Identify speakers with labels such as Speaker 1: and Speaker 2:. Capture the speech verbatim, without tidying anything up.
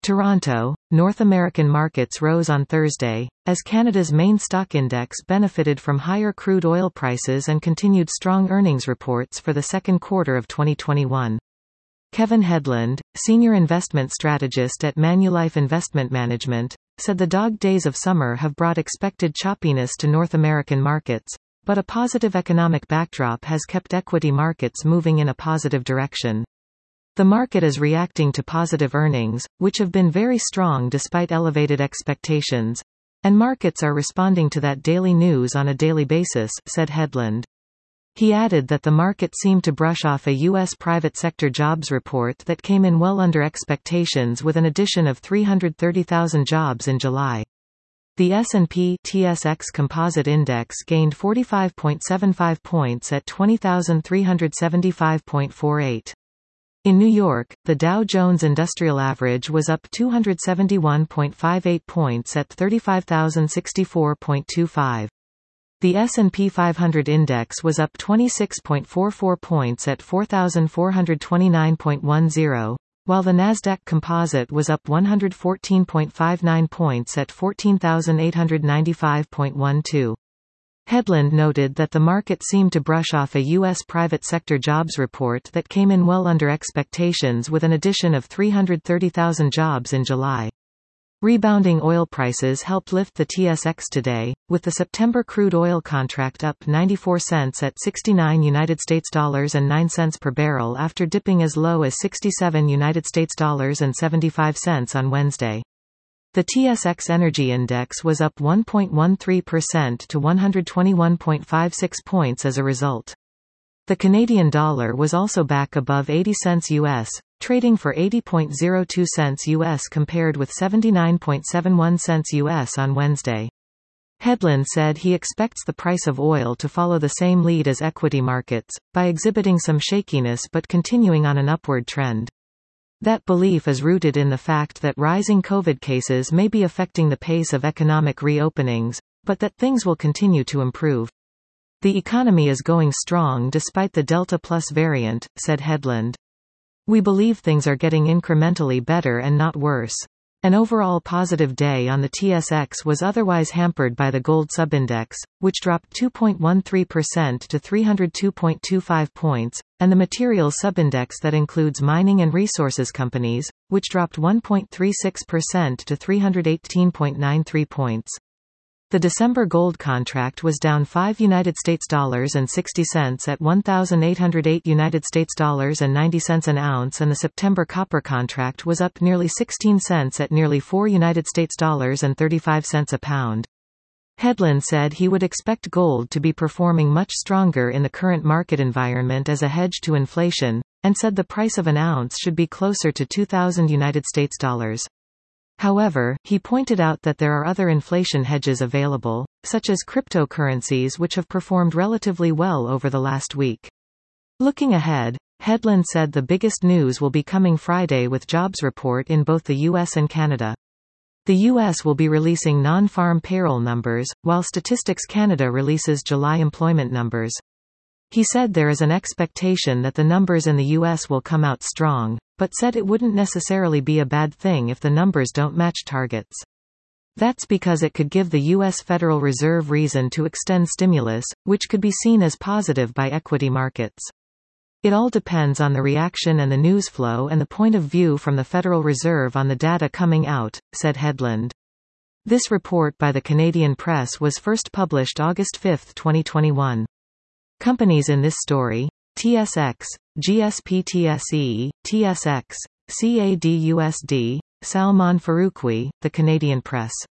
Speaker 1: Toronto, North American markets rose on Thursday, as Canada's main stock index benefited from higher crude oil prices and continued strong earnings reports for the second quarter of twenty twenty-one. Kevin Hedlund, senior investment strategist at Manulife Investment Management, said the dog days of summer have brought expected choppiness to North American markets, but a positive economic backdrop has kept equity markets moving in a positive direction. The market is reacting to positive earnings, which have been very strong despite elevated expectations, and markets are responding to that daily news on a daily basis, said Hedlund. He added that the market seemed to brush off a U S private sector jobs report that came in well under expectations with an addition of three hundred thirty thousand jobs in July. The S and P T S X Composite Index gained forty-five point seven five points at twenty thousand three hundred seventy-five point four eight. In New York, the Dow Jones Industrial Average was up two hundred seventy-one point five eight points at thirty-five thousand sixty-four point two five. The S and P five hundred Index was up twenty-six point four four points at four thousand four hundred twenty-nine point one zero, while the Nasdaq Composite was up one hundred fourteen point five nine points at fourteen thousand eight hundred ninety-five point one two. Hedlund noted that the market seemed to brush off a U S private sector jobs report that came in well under expectations with an addition of three hundred thirty thousand jobs in July. Rebounding oil prices helped lift the T S X today, with the September crude oil contract up ninety-four cents at sixty-nine United States dollars and nine cents per barrel after dipping as low as sixty-seven United States dollars and seventy-five cents on Wednesday. The T S X Energy Index was up one point one three percent to one hundred twenty-one point five six points as a result. The Canadian dollar was also back above eighty cents U S, trading for eighty point zero two cents U S compared with seventy-nine point seven one cents U S on Wednesday. Hedlund said he expects the price of oil to follow the same lead as equity markets, by exhibiting some shakiness but continuing on an upward trend. That belief is rooted in the fact that rising COVID cases may be affecting the pace of economic reopenings, but that things will continue to improve. The economy is going strong despite the Delta Plus variant, said Hedlund. We believe things are getting incrementally better and not worse. An overall positive day on the T S X was otherwise hampered by the gold subindex, which dropped two point one three percent to three hundred two point two five points, and the materials subindex that includes mining and resources companies, which dropped one point three six percent to three hundred eighteen point nine three points. The December gold contract was down five United States dollars and sixty cents at one thousand eight hundred eight United States dollars and ninety cents an ounce, and the September copper contract was up nearly sixteen cents at nearly four United States dollars and thirty-five cents a pound. Hedlund said he would expect gold to be performing much stronger in the current market environment as a hedge to inflation, and said the price of an ounce should be closer to two thousand United States dollars. However, he pointed out that there are other inflation hedges available, such as cryptocurrencies, which have performed relatively well over the last week. Looking ahead, Hedlund said the biggest news will be coming Friday with jobs report in both the U S and Canada. The U S will be releasing non-farm payroll numbers, while Statistics Canada releases July employment numbers. He said there is an expectation that the numbers in the U S will come out strong, but said it wouldn't necessarily be a bad thing if the numbers don't match targets. That's because it could give the U S Federal Reserve reason to extend stimulus, which could be seen as positive by equity markets. It all depends on the reaction and the news flow and the point of view from the Federal Reserve on the data coming out, said Hedlund. This report by the Canadian Press was first published August fifth twenty twenty-one. Companies in this story: T S X, G S P T S E, T S X, C A D U S D, Salman Faruqui, The Canadian Press.